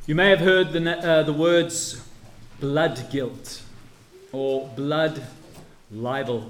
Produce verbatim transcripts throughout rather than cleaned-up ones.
You may have heard the, uh, the words blood guilt or blood libel.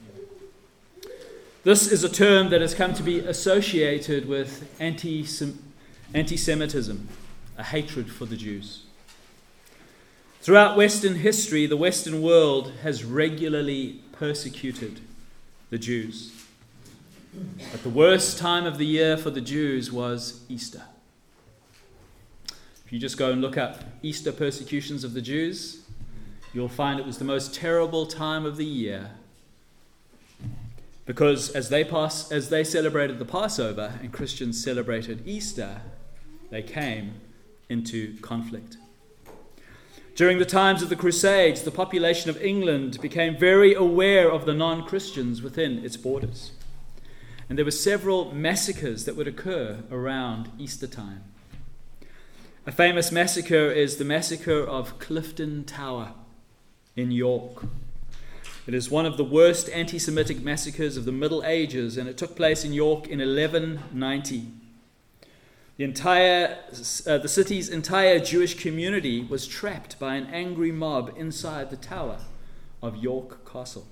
This is a term that has come to be associated with anti-Semitism, a hatred for the Jews. Throughout Western history, the Western world has regularly persecuted the Jews. But the worst time of the year for the Jews was Easter. If you just go and look up Easter persecutions of the Jews, you'll find it was the most terrible time of the year. Because as they pass, as they celebrated the Passover and Christians celebrated Easter, they came into conflict. During the times of the Crusades, the population of England became very aware of the non-Christians within its borders. And there were several massacres that would occur around Easter time. A famous massacre is the massacre of Clifton Tower in York. It is one of the worst anti-Semitic massacres of the Middle Ages, and it took place in York in eleven ninety. The entire, uh, the city's entire Jewish community was trapped by an angry mob inside the tower of York Castle.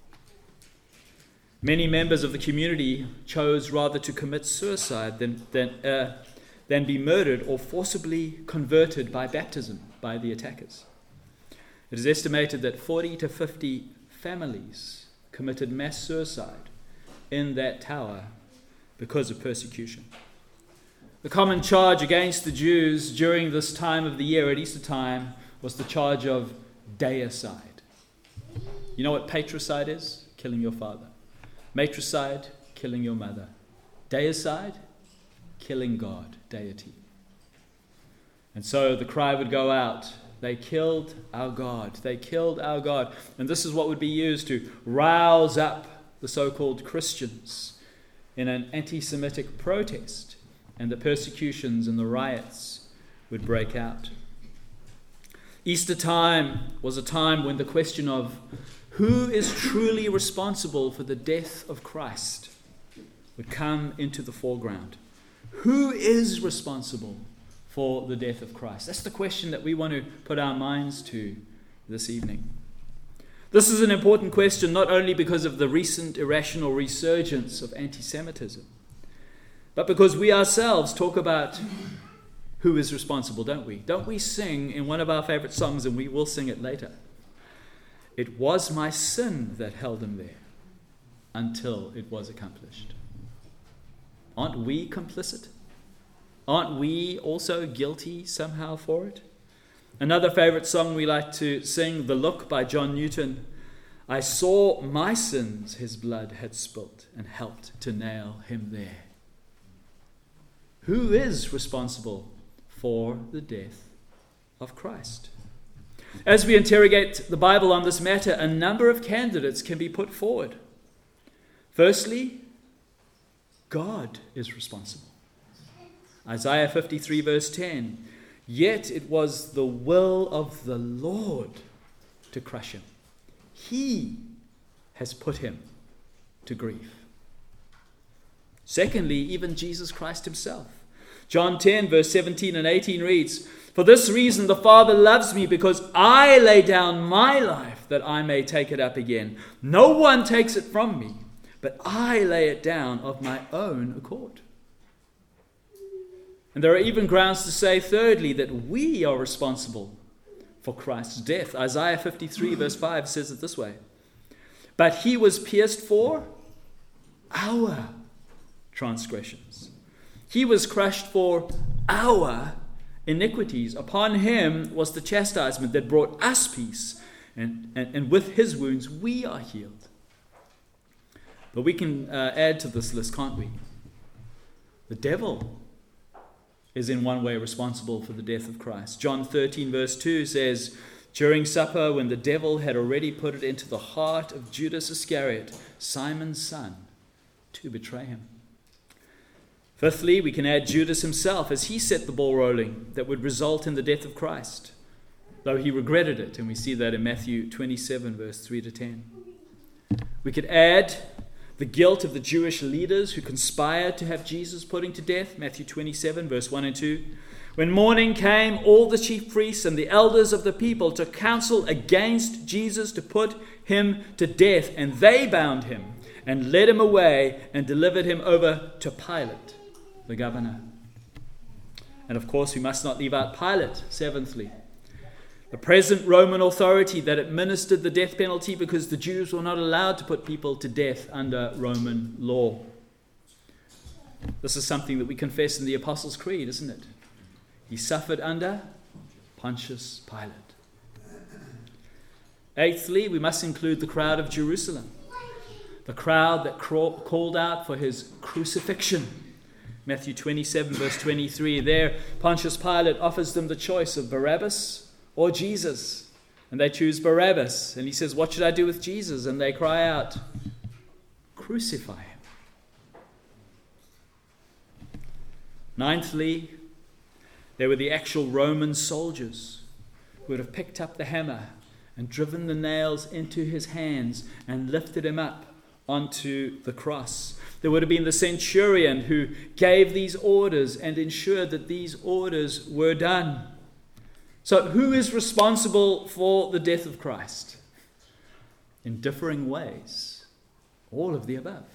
Many members of the community chose rather to commit suicide than, than, uh, than be murdered or forcibly converted by baptism by the attackers. It is estimated that forty to fifty families committed mass suicide in that tower because of persecution. The common charge against the Jews during this time of the year at Easter time was the charge of deicide. You know what patricide is? Killing your father. Matricide, killing your mother. Deicide, killing God, deity. And so the cry would go out, they killed our God. They killed our God. And this is what would be used to rouse up the so-called Christians in an anti-Semitic protest. And the persecutions and the riots would break out. Easter time was a time when the question of who is truly responsible for the death of Christ would come into the foreground. Who is responsible for the death of Christ? That's the question that we want to put our minds to this evening. This is an important question not only because of the recent irrational resurgence of anti-Semitism, but because we ourselves talk about who is responsible, don't we? Don't we sing in one of our favorite songs, and we will sing it later? It was my sin that held him there until it was accomplished. Aren't we complicit? Aren't we also guilty somehow for it? Another favorite song we like to sing, The Look by John Newton. I saw my sins his blood had spilt and helped to nail him there. Who is responsible for the death of Christ? As we interrogate the Bible on this matter, a number of candidates can be put forward. Firstly, God is responsible. Isaiah fifty-three verse ten, yet it was the will of the Lord to crush him. He has put him to grief. Secondly, even Jesus Christ himself. John ten verse seventeen and eighteen reads, for this reason the Father loves me, because I lay down my life that I may take it up again. No one takes it from me, but I lay it down of my own accord. And there are even grounds to say, thirdly, that we are responsible for Christ's death. Isaiah fifty-three verse five says it this way, but he was pierced for our transgressions. He was crushed for our iniquities. Upon him was the chastisement that brought us peace, and, and, and with his wounds we are healed. But we can uh, add to this list, can't we? The devil is in one way responsible for the death of Christ. John thirteen verse two says, during supper, when the devil had already put it into the heart of Judas Iscariot, Simon's son, to betray him. Fifthly, we can add Judas himself, as he set the ball rolling that would result in the death of Christ, though he regretted it, and we see that in Matthew twenty-seven verse three to ten. We could add the guilt of the Jewish leaders who conspired to have Jesus putting to death, Matthew twenty-seven verse one and two. When morning came, all the chief priests and the elders of the people took counsel against Jesus to put him to death, and they bound him and led him away and delivered him over to Pilate, the governor. And of course, we must not leave out Pilate, seventhly, the present Roman authority that administered the death penalty, because the Jews were not allowed to put people to death under Roman law. This is something that we confess in the Apostles' Creed, isn't it? He suffered under Pontius Pilate. Eighthly, we must include the crowd of Jerusalem, the crowd that craw- called out for his crucifixion. Matthew twenty-seven, verse twenty-three, there Pontius Pilate offers them the choice of Barabbas or Jesus. And they choose Barabbas. And he says, what should I do with Jesus? And they cry out, crucify him. Ninthly, there were the actual Roman soldiers who would have picked up the hammer and driven the nails into his hands and lifted him up onto the cross. There would have been the centurion who gave these orders and ensured that these orders were done. So who is responsible for the death of Christ? In differing ways, all of the above.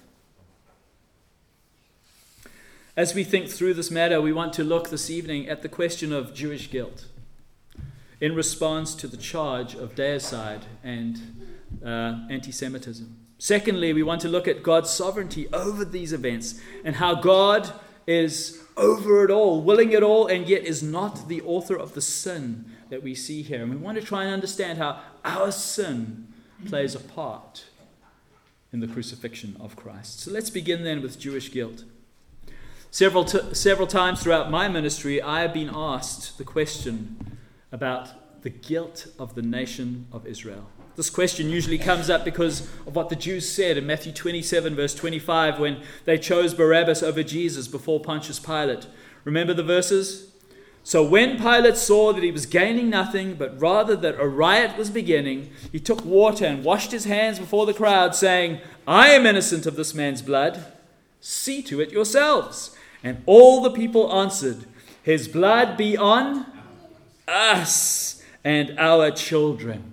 As we think through this matter, we want to look this evening at the question of Jewish guilt in response to the charge of deicide and uh, anti-Semitism. Secondly, we want to look at God's sovereignty over these events and how God is over it all, willing it all, and yet is not the author of the sin that we see here. And we want to try and understand how our sin plays a part in the crucifixion of Christ. So let's begin then with Jewish guilt. Several t- several times throughout my ministry, I have been asked the question about the guilt of the nation of Israel. This question usually comes up because of what the Jews said in Matthew twenty-seven, verse twenty-five, when they chose Barabbas over Jesus before Pontius Pilate. Remember the verses? So when Pilate saw that he was gaining nothing, but rather that a riot was beginning, he took water and washed his hands before the crowd, saying, I am innocent of this man's blood. See to it yourselves. And all the people answered, his blood be on us and our children.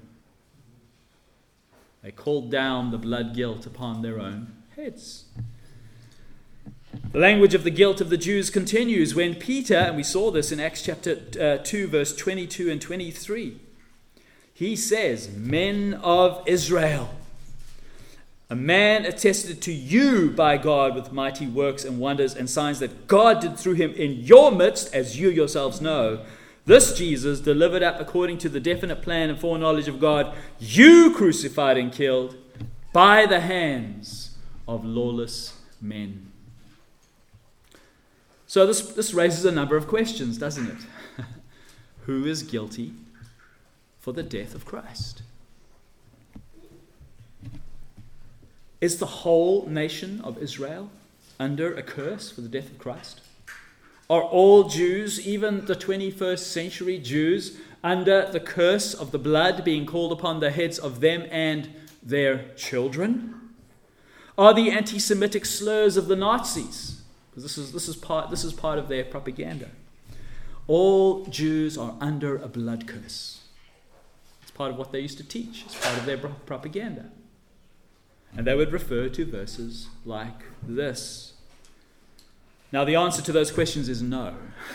They called down the blood guilt upon their own heads. The language of the guilt of the Jews continues when Peter, and we saw this in Acts chapter uh, two, verse twenty-two and twenty-three, he says, men of Israel, a man attested to you by God with mighty works and wonders and signs that God did through him in your midst, as you yourselves know. This Jesus, delivered up according to the definite plan and foreknowledge of God, you crucified and killed by the hands of lawless men. So this, this raises a number of questions, doesn't it? Who is guilty for the death of Christ? Is the whole nation of Israel under a curse for the death of Christ? Are all Jews, even the twenty-first century Jews, under the curse of the blood being called upon the heads of them and their children? Are the anti-Semitic slurs of the Nazis, because this is this is part this is part of their propaganda, all Jews are under a blood curse? It's part of what they used to teach. It's part of their propaganda. And they would refer to verses like this. Now, the answer to those questions is no.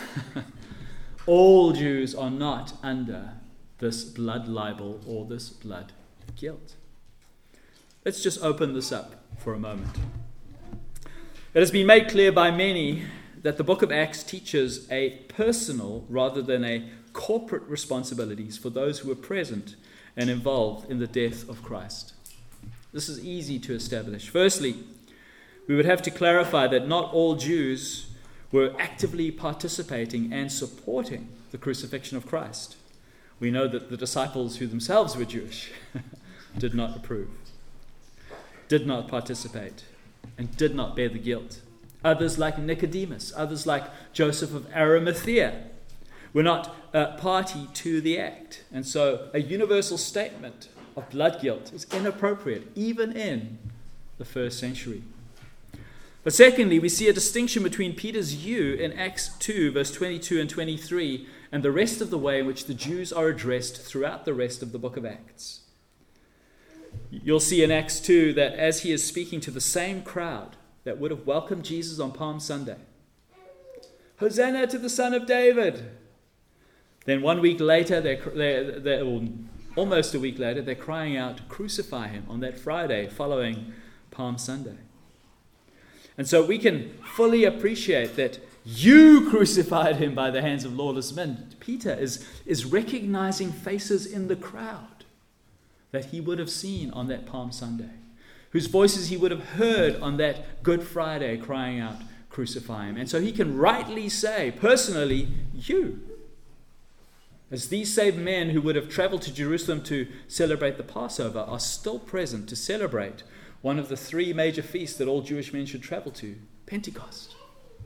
All Jews are not under this blood libel or this blood guilt. Let's just open this up for a moment. It has been made clear by many that the book of Acts teaches a personal rather than a corporate responsibilities for those who were present and involved in the death of Christ. This is easy to establish. Firstly, we would have to clarify that not all Jews were actively participating and supporting the crucifixion of Christ. We know that the disciples who themselves were Jewish did not approve, did not participate, and did not bear the guilt. Others like Nicodemus, others like Joseph of Arimathea were not uh, party to the act. And so a universal statement of blood guilt is inappropriate, even in the first century. But secondly, we see a distinction between Peter's you in Acts two, verse twenty-two and twenty-three, and the rest of the way in which the Jews are addressed throughout the rest of the book of Acts. You'll see in Acts two that as he is speaking to the same crowd that would have welcomed Jesus on Palm Sunday, Hosanna to the Son of David. Then one week later, they're, they're, they're or almost a week later, they're crying out, crucify him, on that Friday following Palm Sunday. And so we can fully appreciate that you crucified him by the hands of lawless men. Peter is, is recognizing faces in the crowd that he would have seen on that Palm Sunday, whose voices he would have heard on that Good Friday crying out, crucify him. And so he can rightly say, personally, you. As these same men who would have traveled to Jerusalem to celebrate the Passover are still present to celebrate one of the three major feasts that all Jewish men should travel to, Pentecost.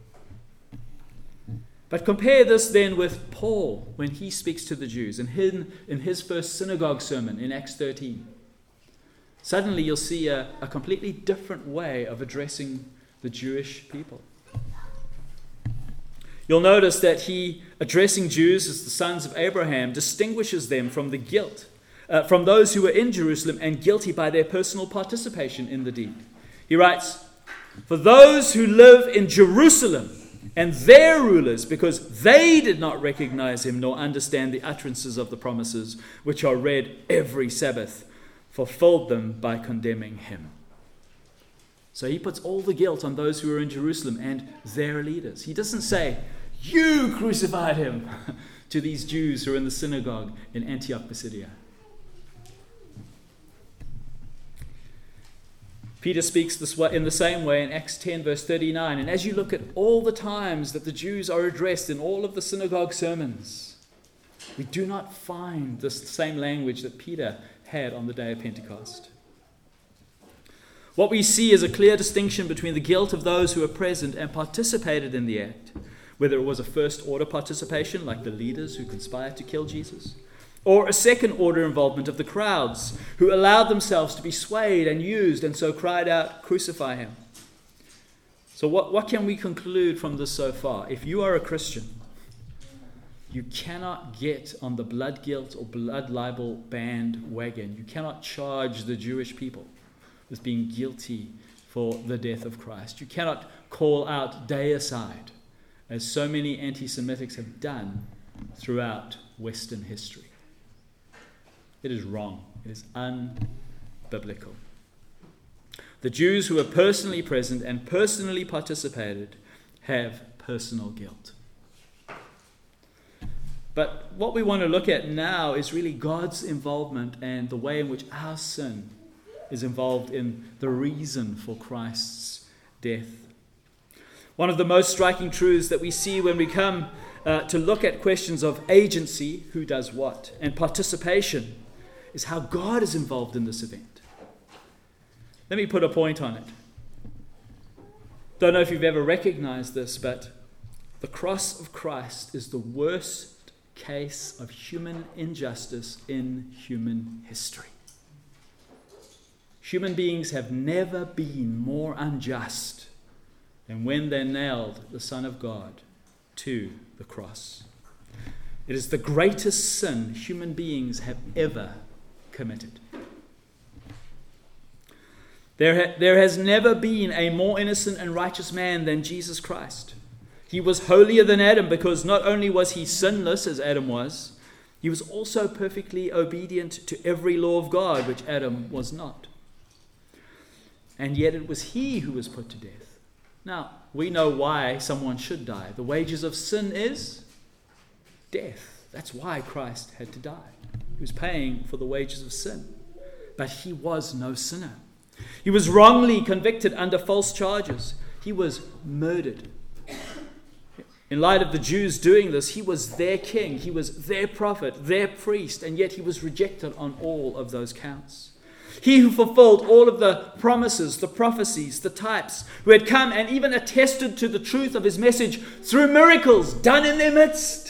But compare this then with Paul when he speaks to the Jews in his, in his first synagogue sermon in Acts thirteen. Suddenly you'll see a, a completely different way of addressing the Jewish people. You'll notice that he, addressing Jews as the sons of Abraham, distinguishes them from the guilt, uh, from those who were in Jerusalem and guilty by their personal participation in the deed. He writes, for those who live in Jerusalem and their rulers, because they did not recognize him nor understand the utterances of the promises, which are read every Sabbath, fulfilled them by condemning him. So he puts all the guilt on those who are in Jerusalem and their leaders. He doesn't say, you crucified him, to these Jews who are in the synagogue in Antioch Pisidia. Peter speaks this way, in the same way in Acts ten, verse thirty-nine. And as you look at all the times that the Jews are addressed in all of the synagogue sermons, we do not find this same language that Peter had on the day of Pentecost. What we see is a clear distinction between the guilt of those who were present and participated in the act, whether it was a first-order participation, like the leaders who conspired to kill Jesus, or a second-order involvement of the crowds who allowed themselves to be swayed and used and so cried out, crucify him. So what, what can we conclude from this so far? If you are a Christian, you cannot get on the blood guilt or blood libel bandwagon. You cannot charge the Jewish people with being guilty for the death of Christ. You cannot call out deicide, as so many anti-Semitics have done throughout Western history. It is wrong. It is unbiblical. The Jews who were personally present and personally participated have personal guilt. But what we want to look at now is really God's involvement and the way in which our sin is involved in the reason for Christ's death. One of the most striking truths that we see when we come uh, to look at questions of agency, who does what, and participation, is how God is involved in this event. Let me put a point on it. Don't know if you've ever recognized this, but the cross of Christ is the worst case of human injustice in human history. Human beings have never been more unjust than when they nailed the Son of God to the cross. It is the greatest sin human beings have ever committed. There, ha- there has never been a more innocent and righteous man than Jesus Christ. He was holier than Adam because not only was he sinless as Adam was, he was also perfectly obedient to every law of God, which Adam was not. And yet it was he who was put to death. Now, we know why someone should die. The wages of sin is death. That's why Christ had to die. He was paying for the wages of sin. But he was no sinner. He was wrongly convicted under false charges. He was murdered. In light of the Jews doing this, he was their king. He was their prophet, their priest, and yet he was rejected on all of those counts. He who fulfilled all of the promises, the prophecies, the types, who had come and even attested to the truth of his message through miracles done in their midst.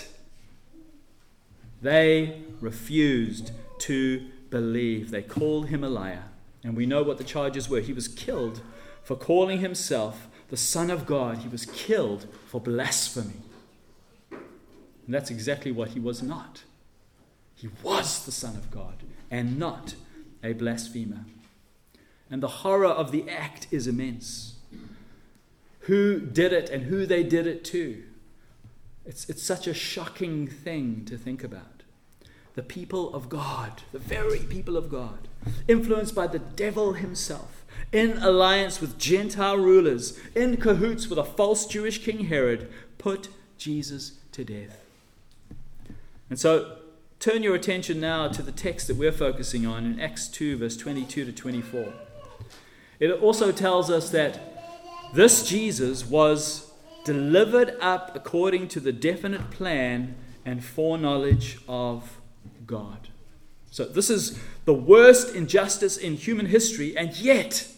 They refused to believe. They called him a liar. And we know what the charges were. He was killed for calling himself the Son of God, he was killed for blasphemy. And that's exactly what he was not. He was the Son of God and not a blasphemer. And the horror of the act is immense. Who did it and who they did it to. It's, it's such a shocking thing to think about. The people of God, the very people of God, influenced by the devil himself, in alliance with Gentile rulers, in cahoots with a false Jewish King Herod, put Jesus to death. And so, turn your attention now to the text that we're focusing on in Acts two, verse twenty-two to twenty-four. It also tells us that this Jesus was delivered up according to the definite plan and foreknowledge of God. So this is the worst injustice in human history, and yet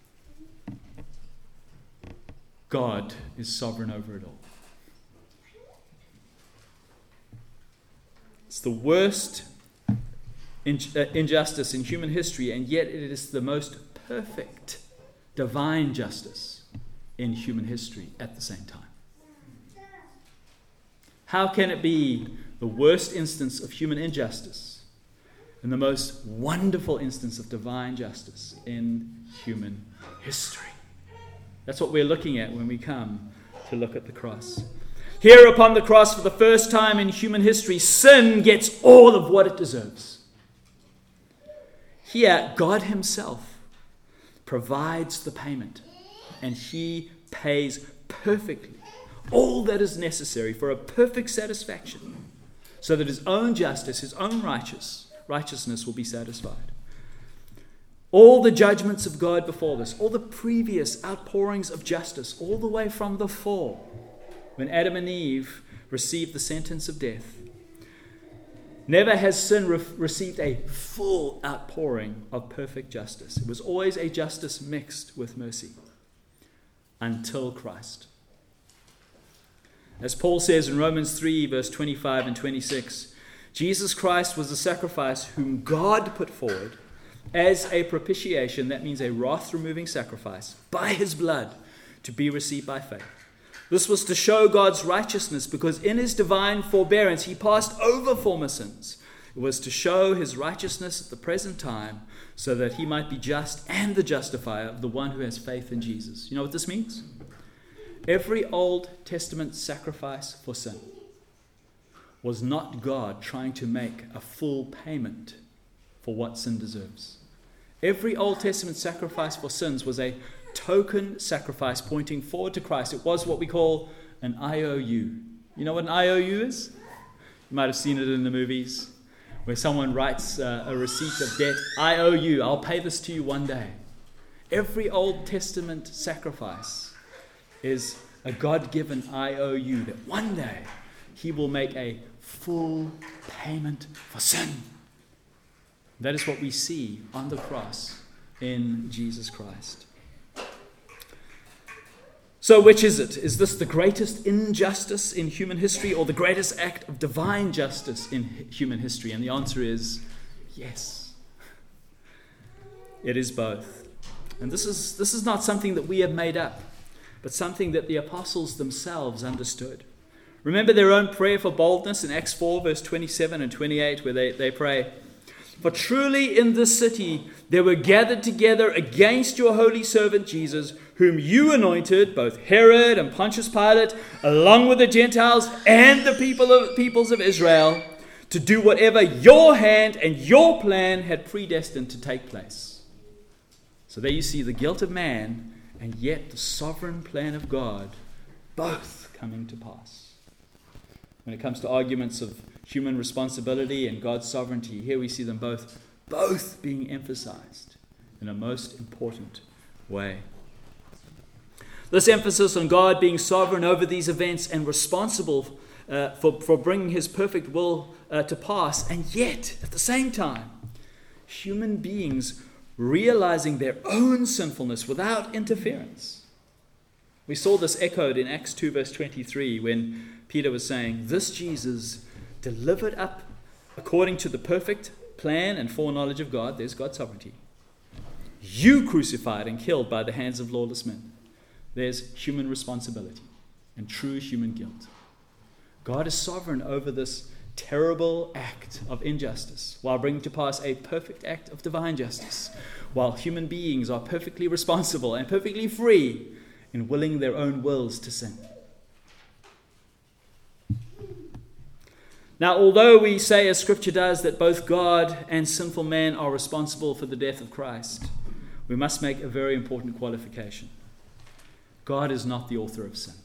God is sovereign over it all. It's the worst injustice in human history, and yet it is the most perfect divine justice in human history at the same time. How can it be the worst instance of human injustice and the most wonderful instance of divine justice in human history? That's what we're looking at when we come to look at the cross. Here upon the cross, for the first time in human history, sin gets all of what it deserves. Here, God himself provides the payment, and he pays perfectly all that is necessary for a perfect satisfaction, so that his own justice, his own righteous, righteousness will be satisfied. All the judgments of God before this, all the previous outpourings of justice, all the way from the fall, when Adam and Eve received the sentence of death, never has sin re- received a full outpouring of perfect justice. It was always a justice mixed with mercy until Christ. As Paul says in Romans three, verse twenty-five and twenty-six, Jesus Christ was the sacrifice whom God put forward as a propitiation, that means a wrath-removing sacrifice, by his blood to be received by faith. This was to show God's righteousness, because in his divine forbearance he passed over former sins. It was to show his righteousness at the present time, so that he might be just and the justifier of the one who has faith in Jesus. You know what this means? Every Old Testament sacrifice for sin was not God trying to make a full payment for what sin deserves. Every Old Testament sacrifice for sins was a token sacrifice pointing forward to Christ. It was what we call an I O U. You know what an I O U is? You might have seen it in the movies, where someone writes uh, a receipt of debt. I owe you. I'll pay this to you one day. Every Old Testament sacrifice is a God-given I O U, that one day he will make a full payment for sin. That is what we see on the cross in Jesus Christ. So which is it? Is this the greatest injustice in human history, or the greatest act of divine justice in human history? And the answer is yes. It is both. And this is, this is not something that we have made up, but something that the apostles themselves understood. Remember their own prayer for boldness in Acts four, verse twenty-seven and twenty-eight, where they, they pray, "For truly in this city there were gathered together against your holy servant Jesus, whom you anointed, both Herod and Pontius Pilate, along with the Gentiles and the people of, peoples of Israel, to do whatever your hand and your plan had predestined to take place." So there you see the guilt of man, and yet the sovereign plan of God, both coming to pass. When it comes to arguments of human responsibility and God's sovereignty, here we see them both, both being emphasized in a most important way. This emphasis on God being sovereign over these events and responsible uh, for, for bringing his perfect will uh, to pass, and yet, at the same time, human beings realizing their own sinfulness without interference. We saw this echoed in Acts two, verse twenty-three, when Peter was saying, "This Jesus delivered up according to the perfect plan and foreknowledge of God," there's God's sovereignty, "you crucified and killed by the hands of lawless men. there's human responsibility and true human guilt. God is sovereign over this terrible act of injustice while bringing to pass a perfect act of divine justice, while human beings are perfectly responsible and perfectly free in willing their own wills to sin. Now, although we say, as Scripture does, that both God and sinful man are responsible for the death of Christ, we must make a very important qualification. God is not the author of sin.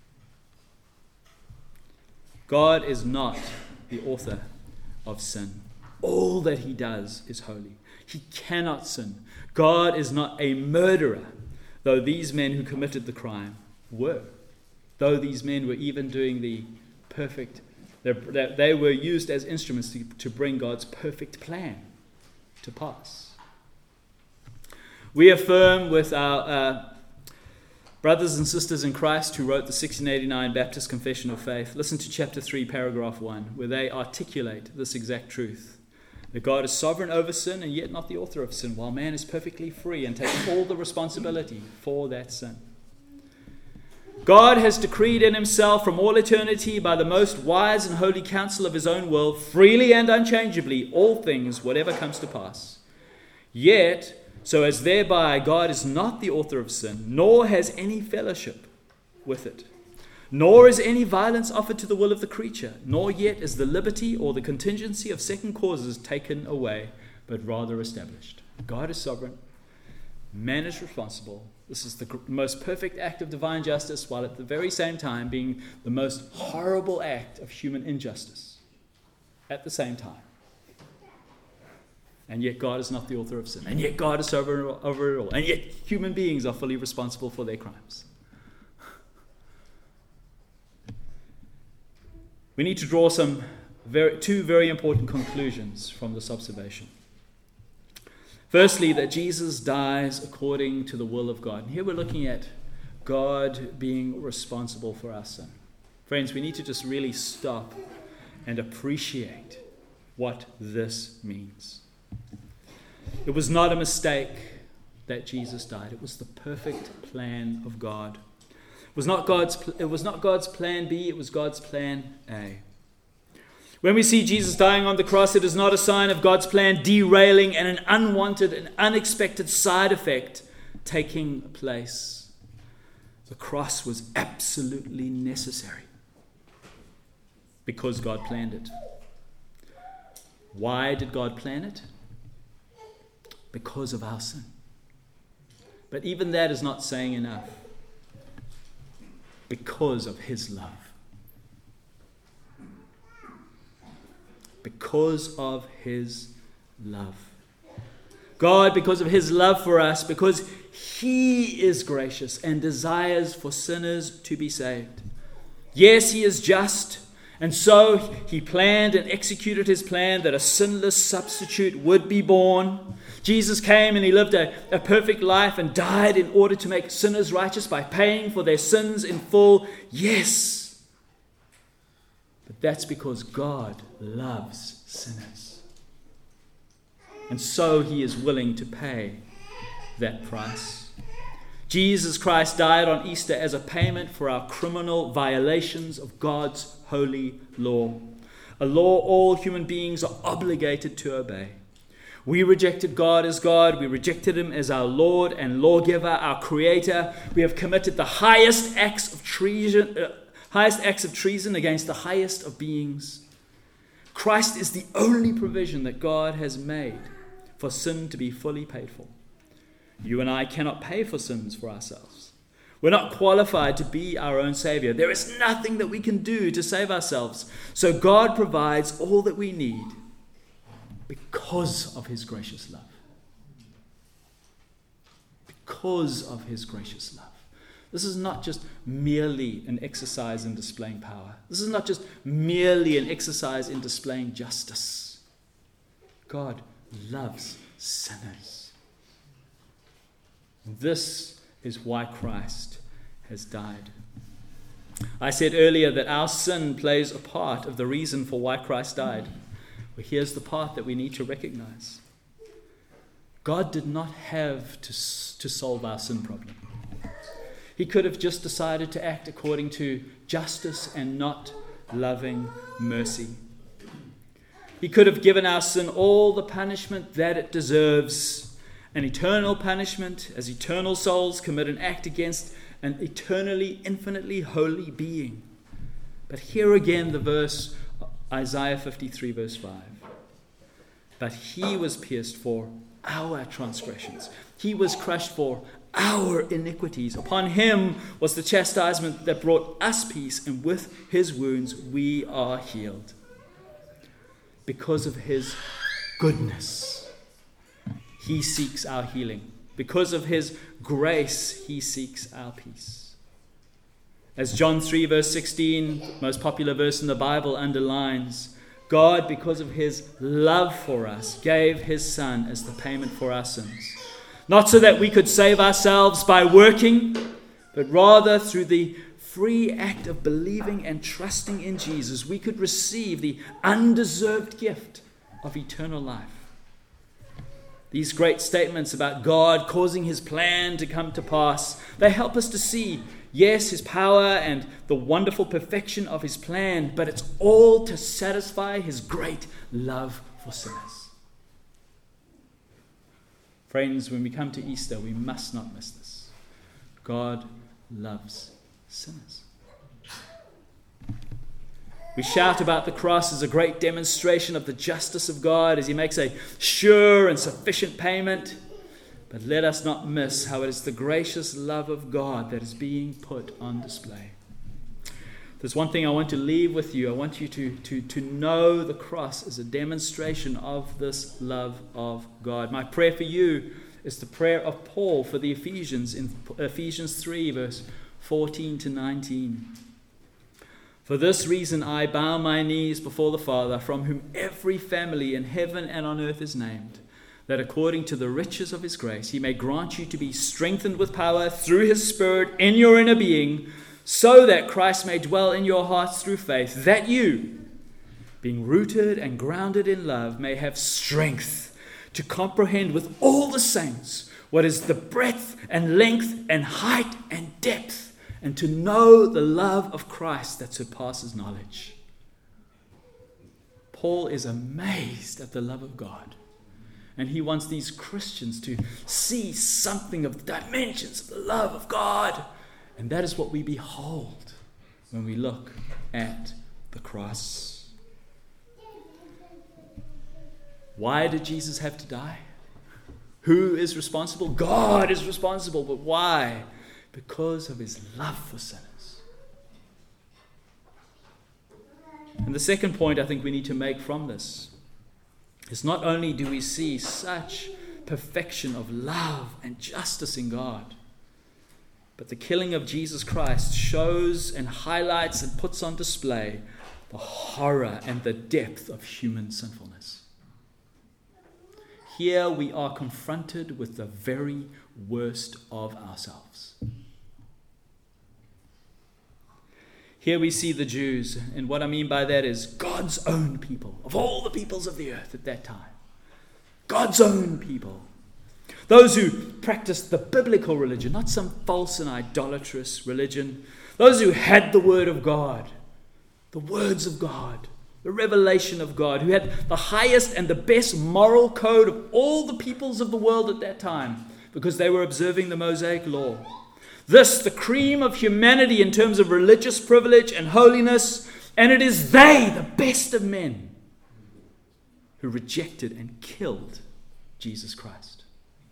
God is not the author of sin. All that he does is holy. He cannot sin. God is not a murderer, though these men who committed the crime were. Though these men were even doing the perfect, they were used as instruments to, to bring God's perfect plan to pass. We affirm with our uh, brothers and sisters in Christ who wrote the sixteen eighty-nine Baptist Confession of Faith, listen to chapter three, paragraph one, where they articulate this exact truth. That God is sovereign over sin and yet not the author of sin, while man is perfectly free and takes all the responsibility for that sin. God has decreed in himself from all eternity by the most wise and holy counsel of his own will, freely and unchangeably, all things, whatever comes to pass. Yet, so as thereby God is not the author of sin, nor has any fellowship with it, nor is any violence offered to the will of the creature, nor yet is the liberty or the contingency of second causes taken away, but rather established. God is sovereign. Man is responsible. This is the most perfect act of divine justice, while at the very same time being the most horrible act of human injustice at the same time. And yet God is not the author of sin. And yet God is sovereign over it all. And yet human beings are fully responsible for their crimes. We need to draw some very, two very important conclusions from this observation. Firstly, that Jesus dies according to the will of God. And here we're looking at God being responsible for our sin. Friends, we need to just really stop and appreciate what this means. It was not a mistake that Jesus died. It was the perfect plan of God. It was not God's, it was not God's plan B, it was God's plan A. When we see Jesus dying on the cross, it is not a sign of God's plan derailing and an unwanted and unexpected side effect taking place. The cross was absolutely necessary because God planned it. Why did God plan it? Because of our sin. But even that is not saying enough. Because of his love. Because of his love. God, because of his love for us, because he is gracious and desires for sinners to be saved. Yes, he is just, and so he planned and executed his plan that a sinless substitute would be born. Jesus came and he lived a, a perfect life and died in order to make sinners righteous by paying for their sins in full. Yes. But that's because God loves sinners. And so he is willing to pay that price. Jesus Christ died on Easter as a payment for our criminal violations of God's holy law. A law all human beings are obligated to obey. We rejected God as God. We rejected him as our Lord and lawgiver, our creator. We have committed the highest acts of treason, uh, highest acts of treason against the highest of beings. Christ is the only provision that God has made for sin to be fully paid for. You and I cannot pay for sins for ourselves. We're not qualified to be our own Savior. There is nothing that we can do to save ourselves. So God provides all that we need because of his gracious love. Because of his gracious love. This is not just merely an exercise in displaying power. This is not just merely an exercise in displaying justice. God loves sinners. This is why Christ has died. I said earlier that our sin plays a part of the reason for why Christ died. Well, here's the part that we need to recognize. God did not have to, to solve our sin problem. He could have just decided to act according to justice and not loving mercy. He could have given our sin all the punishment that it deserves, an eternal punishment, as eternal souls commit an act against an eternally, infinitely holy being. But here again the verse, Isaiah fifty-three verse five. But he was pierced for our transgressions. He was crushed for our iniquities. Upon him was the chastisement that brought us peace, and with his wounds we are healed. Because of his goodness, he seeks our healing. Because of his grace, he seeks our peace. As John three verse sixteen, most popular verse in the Bible, underlines, God, because of his love for us, gave his Son as the payment for our sins. Not so that we could save ourselves by working, but rather through the free act of believing and trusting in Jesus, we could receive the undeserved gift of eternal life. These great statements about God causing his plan to come to pass, they help us to see, yes, his power and the wonderful perfection of his plan, but it's all to satisfy his great love for sinners. Friends, when we come to Easter, we must not miss this. God loves sinners. We shout about the cross as a great demonstration of the justice of God as he makes a sure and sufficient payment. But let us not miss how it is the gracious love of God that is being put on display. There's one thing I want to leave with you. I want you to, to, to know the cross as a demonstration of this love of God. My prayer for you is the prayer of Paul for the Ephesians in Ephesians three, verse fourteen to nineteen. For this reason I bow my knees before the Father, from whom every family in heaven and on earth is named, that according to the riches of his grace he may grant you to be strengthened with power through his Spirit in your inner being, so that Christ may dwell in your hearts through faith, that you, being rooted and grounded in love, may have strength to comprehend with all the saints what is the breadth and length and height and depth, and to know the love of Christ that surpasses knowledge. Paul is amazed at the love of God. And he wants these Christians to see something of the dimensions of the love of God. And that is what we behold when we look at the cross. Why did Jesus have to die? Who is responsible? God is responsible. But why? Because of his love for sinners. And the second point I think we need to make from this is not only do we see such perfection of love and justice in God, but the killing of Jesus Christ shows and highlights and puts on display the horror and the depth of human sinfulness. Here we are confronted with the very worst of ourselves. Here we see the Jews, and what I mean by that is God's own people, of all the peoples of the earth at that time. God's own people. Those who practiced the biblical religion, not some false and idolatrous religion. Those who had the word of God, the words of God, the revelation of God, who had the highest and the best moral code of all the peoples of the world at that time, because they were observing the Mosaic law. This, the cream of humanity in terms of religious privilege and holiness, and it is they, the best of men, who rejected and killed Jesus Christ.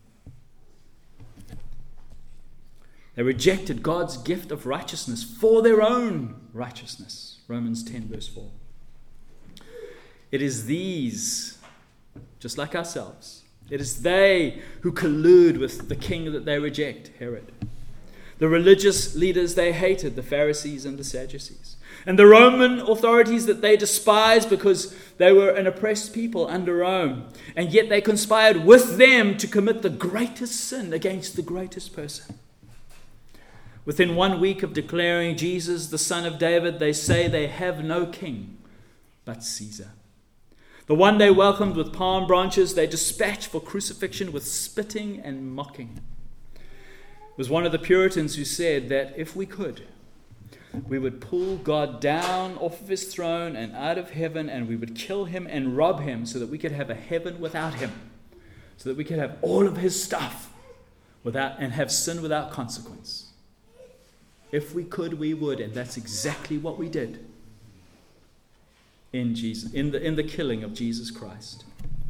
They rejected God's gift of righteousness for their own righteousness. Romans ten verse four. It is these, just like ourselves, it is they who collude with the king that they reject, Herod. The religious leaders they hated, the Pharisees and the Sadducees. And the Roman authorities that they despised because they were an oppressed people under Rome. And yet they conspired with them to commit the greatest sin against the greatest person. Within one week of declaring Jesus the Son of David, they say they have no king but Caesar. The one they welcomed with palm branches, they dispatch for crucifixion with spitting and mocking. was one of the Puritans who said that if we could, we would pull God down off of his throne and out of heaven, and we would kill him and rob him so that we could have a heaven without him, so that we could have all of his stuff without and have sin without consequence. If we could, we would, and that's exactly what we did in Jesus, in the in the killing of Jesus Christ.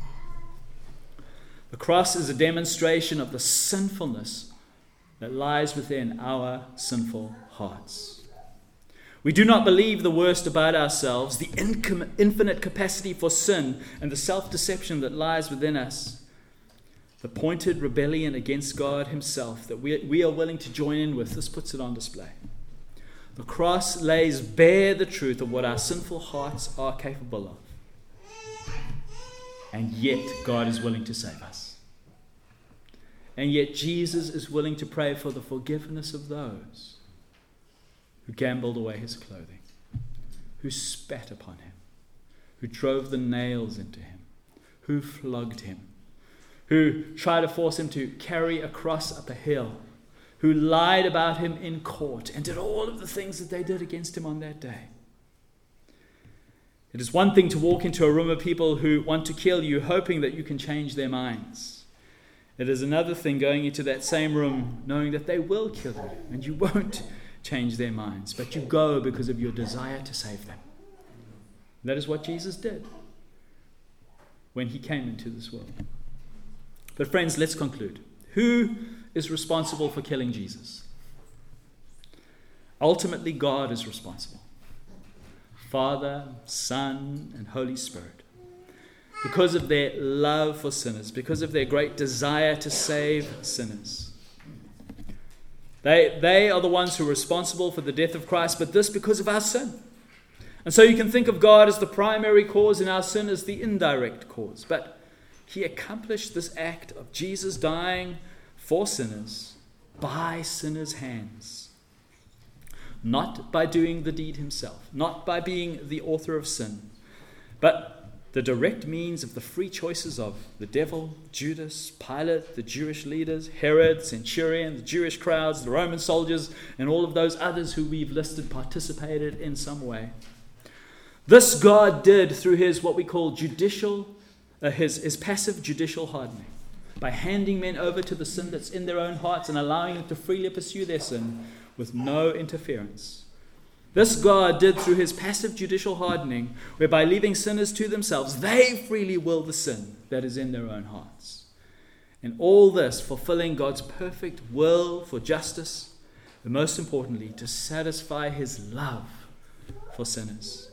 The cross is a demonstration of the sinfulness that lies within our sinful hearts. We do not believe the worst about ourselves, the incom- infinite capacity for sin and the self-deception that lies within us, the pointed rebellion against God himself that we, we are willing to join in with. This puts it on display. The cross lays bare the truth of what our sinful hearts are capable of. And yet God is willing to save us. And yet Jesus is willing to pray for the forgiveness of those who gambled away his clothing, who spat upon him, who drove the nails into him, who flogged him, who tried to force him to carry a cross up a hill, who lied about him in court and did all of the things that they did against him on that day. It is one thing to walk into a room of people who want to kill you, hoping that you can change their minds. It is another thing going into that same room knowing that they will kill you and you won't change their minds, but you go because of your desire to save them. That is what Jesus did when he came into this world. But friends, let's conclude. Who is responsible for killing Jesus? Ultimately, God is responsible. Father, Son, and Holy Spirit. Because of their love for sinners, because of their great desire to save sinners. They, they are the ones who are responsible for the death of Christ, but this because of our sin. And so you can think of God as the primary cause and our sin as the indirect cause. But he accomplished this act of Jesus dying for sinners by sinners' hands. Not by doing the deed himself, not by being the author of sin, but the direct means of the free choices of the devil, Judas, Pilate, the Jewish leaders, Herod, centurion, the Jewish crowds, the Roman soldiers, and all of those others who we've listed participated in some way. This God did through his what we call judicial, uh, his, his passive judicial hardening, by handing men over to the sin that's in their own hearts and allowing them to freely pursue their sin with no interference. This God did through his passive judicial hardening, whereby leaving sinners to themselves, they freely will the sin that is in their own hearts. And all this fulfilling God's perfect will for justice, but most importantly, to satisfy his love for sinners.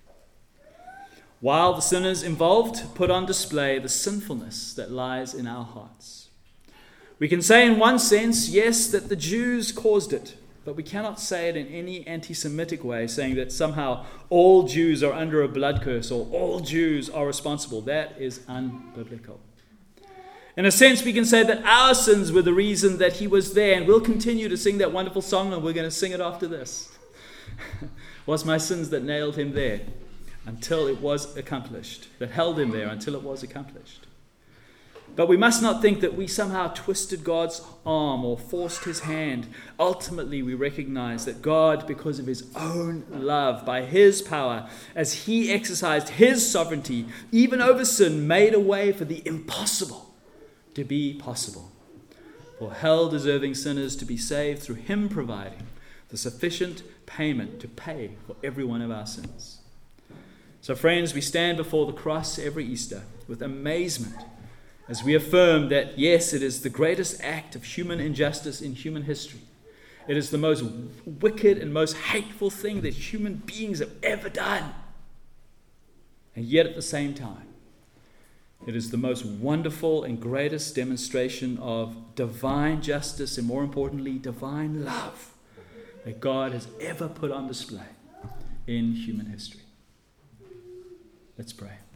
While the sinners involved put on display the sinfulness that lies in our hearts. We can say in one sense, yes, that the Jews caused it. But we cannot say it in any anti-Semitic way, saying that somehow all Jews are under a blood curse or all Jews are responsible. That is unbiblical. In a sense, we can say that our sins were the reason that he was there, and we'll continue to sing that wonderful song, and we're going to sing it after this. It was my sins that nailed him there until it was accomplished, that held him there until it was accomplished. But we must not think that we somehow twisted God's arm or forced his hand. Ultimately, we recognize that God, because of his own love, by his power, as he exercised his sovereignty, even over sin, made a way for the impossible to be possible. For hell-deserving sinners to be saved through him providing the sufficient payment to pay for every one of our sins. So friends, we stand before the cross every Easter with amazement as we affirm that, yes, it is the greatest act of human injustice in human history. It is the most wicked and most hateful thing that human beings have ever done. And yet at the same time, it is the most wonderful and greatest demonstration of divine justice and, more importantly, divine love that God has ever put on display in human history. Let's pray.